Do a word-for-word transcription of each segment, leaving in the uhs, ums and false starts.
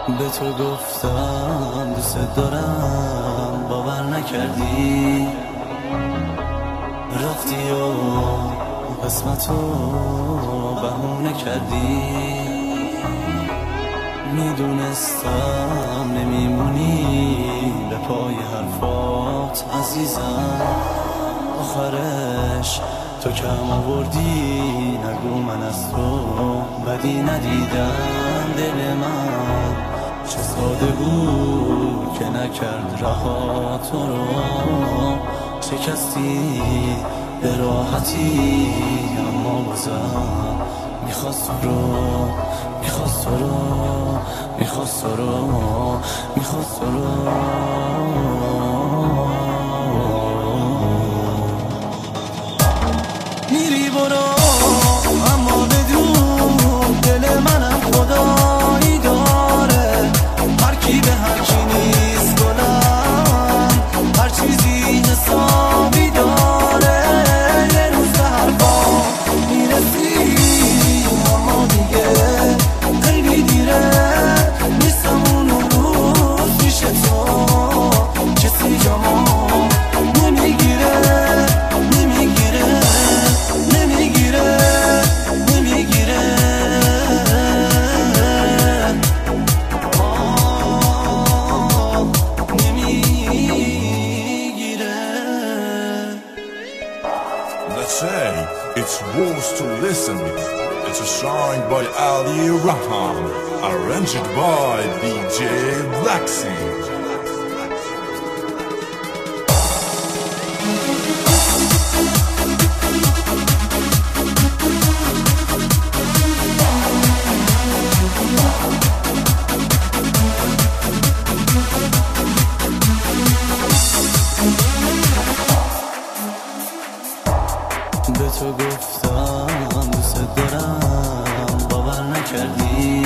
به تو گفتم دوست دارم، باور نکردی، رفتی و قسمتو بهونه کردی. میدونستم نمیمونی به پای حرفات عزیزم، آخرش تو کم آوردی. نگو من از تو بدی ندیدم، دل من چه ساده بود که نکرد رها تو رو. شکستی به راحتی، اما بازم میخواست تو رو، میخواست تو رو، میخواست تو رو، میخواست تو رو. میری برو اما بدون دل منم خدایی داره. هر کی به هر کی نیست گلم، هر چیزی حسابی داره. یه روز به حرفا میرسی اما دیگه خیلی دیره. نیستم اون روز پیش تو، کسی جامو نمیگیره، نمیگیره، نمیگیره، نمیگیره. آه نمیگیره. They say it's worth to listen. It's a song by Ali Rahman, arranged by D J Blacksy. به تو گفتم دوست دارم، باور نکردی،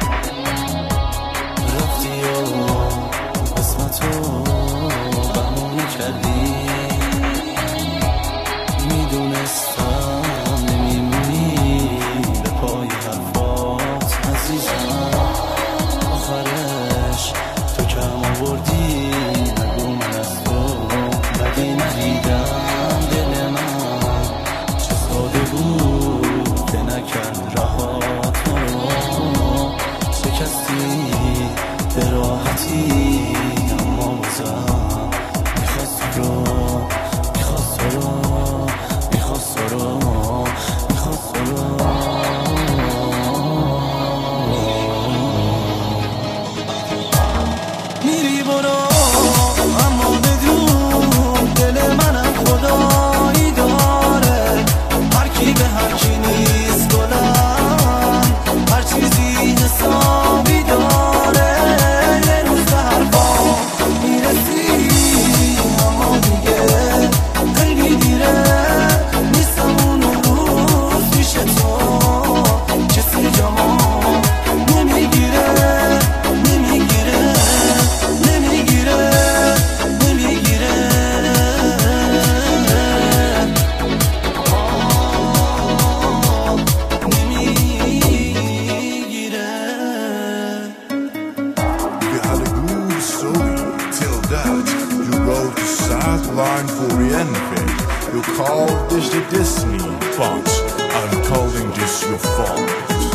رفتی و قسمتو بهونه کردی. میدونستم نمیمونی به پای حرفات عزیزم، آخرش تو کم آوردی. نگو من از تو بدی ندیدم، دل من چه ساده بود که نکرد رها تو رو. شکستی به راحتی، اما بازم میخواست تو رو، میخواست تو رو، میخواست تو رو، میخواست تو رو. میری برو اما بدون دل منم خدایی داره. هر کی به هر کی نیست گلم، هر چیزی حسابی داره. یه روز به حرفا میرسی اما دیگه خیلی دیره. نیستم اون روز پیش تو، کسی جامو نمیگیره، نمیگیره، نمیگیره، نمیگیره. آه نمیگیره. You had a good story till that you wrote a sad line for the envy. You called this the Disney, but I'm calling this your fault.